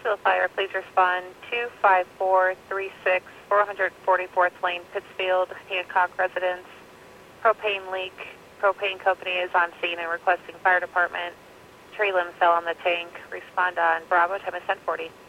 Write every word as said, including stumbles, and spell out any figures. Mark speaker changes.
Speaker 1: Pittsfield Fire, please respond two five four three six, four forty-fourth Lane, Pittsfield, Hancock Residence. Propane leak. Propane company is on scene and requesting fire department. Tree limb fell on the tank. Respond on Bravo, time is ten forty.